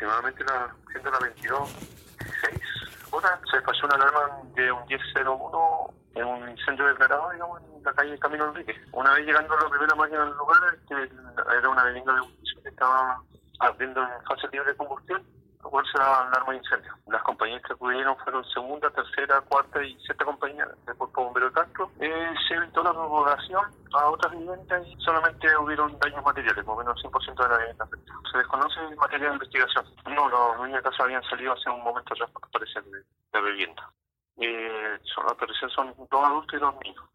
aproximadamente siendo las 22:16 se pasó una alarma de un 1001 en un incendio declarado, digamos, en la calle Camilo Enrique. Una vez llegando a la primera máquina del lugar, era una vivienda de uso que estaba ardiendo en fase libre de combustión, lo cual se da alarma de incendio. Las compañías que acudieron fueron segunda, tercera, cuarta y sexta compañía del Cuerpo Bombero de Castro. Se evitó la propagación a otras viviendas y solamente hubieron daños materiales, más o menos 100% de la vivienda afectada. Se desconoce el material de investigación. No, los dueños de casa habían salido hace un momento atrás, parece, de la vivienda. Son 2 adultos y 2 niños.